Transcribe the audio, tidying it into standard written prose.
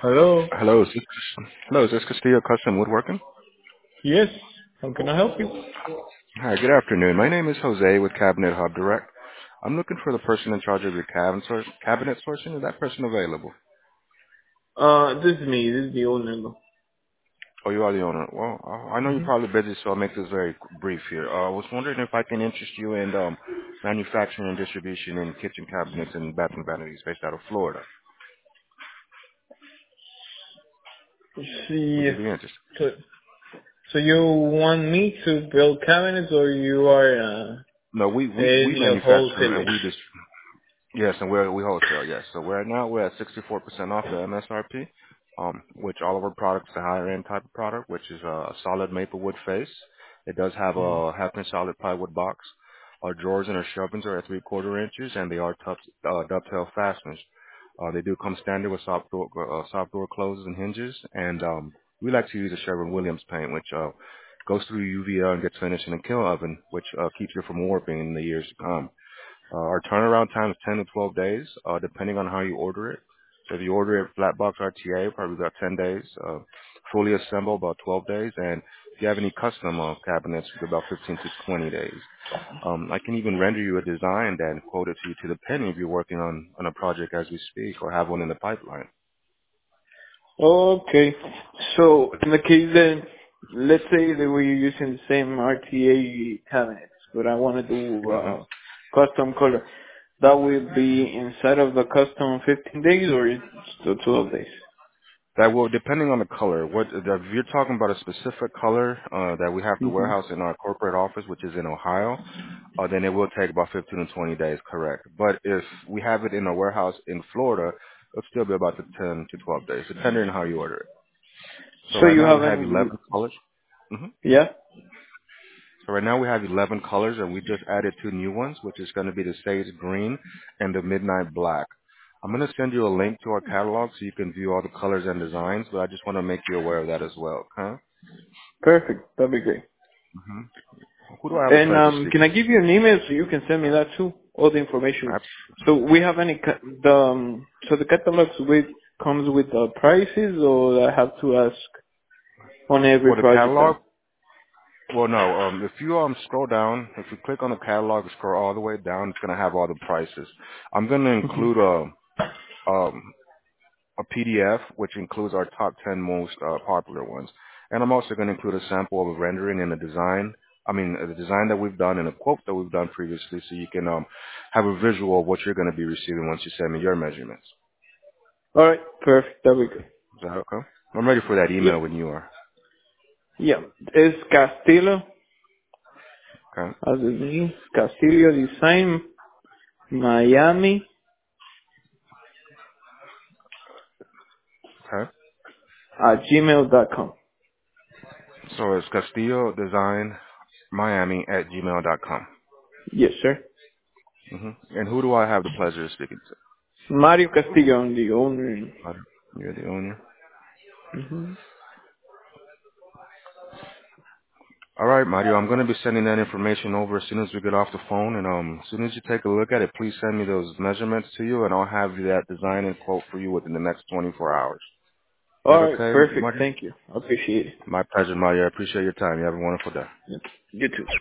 Hello. Hello, is this Castillo Custom Woodworking? Yes. How can I help you? Hi, good afternoon. My name is Jose with Cabinet Hub Direct. I'm looking for the person in charge of your cabinet sourcing. Is that person available? This is me. This is the owner. Oh, you are the owner. Well, I know you're Mm-hmm. probably busy, so I'll make this very brief here. I was wondering if I can interest you in manufacturing and distribution in kitchen cabinets and bathroom vanities based out of Florida. Would See, you be interested? so, so you want me to build cabinets, or you are No, we any of manufacture wholesalers? and we just yes, and we wholesale, yes. So right now we're at 64% off the MSRP, which all of our products, the higher end type of product, which is a solid maple wood face. It does have a half-inch solid plywood box. Our drawers and our shovings are at 3/4 inches, and they are dovetail fasteners. They do come standard with soft door closes and hinges, and we like to use a Sherwin-Williams paint, which goes through UV and gets finished in a kiln oven, which keeps you from warping in the years to come. Our turnaround time is 10 to 12 days, depending on how you order it. So if you order it flat box RTA, probably about 10 days. Fully assembled, about 12 days. And if you have any custom cabinets, about 15 to 20 days. I can even render you a design and quote it to you to the penny if you're working on a project as we speak or have one in the pipeline. Okay. So in the case that, let's say that we're using the same RTA cabinets, but I want to do hmm custom color. That will be inside of the custom 15 days, or it's still 12 days? That will, depending on the color. If you're talking about a specific color that we have to Mm-hmm. warehouse in our corporate office, which is in Ohio, then it will take about 15 to 20 days, correct. But if we have it in a warehouse in Florida, it'll still be about the 10 to 12 days, depending on how you order it. So So right you now we have have any? 11 colors. hmm Yeah. So right now we have 11 colors, and we just added 2 new ones, which is going to be the sage green and the midnight black. I'm going to send you a link to our catalog so you can view all the colors and designs, but I just want to make you aware of that as well, okay? Perfect. That'd be great. hmm Who do I have the And pleasure of can speaking I to? give you an email so you can send me that too? All the information. Perhaps So we have any so the catalogs with comes with the prices, or I have to ask on every for the project catalog. that. Well, no. If you scroll down, if you click on the catalog and scroll all the way down, it's gonna have all the prices. I'm gonna Hmm. include a PDF which includes our top 10 most popular ones, and I'm also gonna include a sample of a rendering and a design. I mean, the design that we've done and a quote that we've done previously, so you can have a visual of what you're gonna be receiving once you send me your measurements. All right. Perfect. That'd be good. Is that okay? I'm ready for that Yep. email when you are. Yeah. It's Castillo, Okay. as it means, Castillo Design, Miami, Okay. at gmail.com. So it's Castillo Design Miami at gmail.com. Yes, sir. And who do I have the pleasure of speaking to? Mario Castillo, I'm the owner. You're the owner. Mm-hmm. All right, Mario. I'm going to be sending that information over as soon as we get off the phone. And as soon as you take a look at it, please send me those measurements to you, and I'll have you that design and quote for you within the next 24 hours. Is that All right. okay, Perfect. Mario? Thank you. I appreciate it. My pleasure, Mario. I appreciate your time. You have a wonderful day. Yep. You too.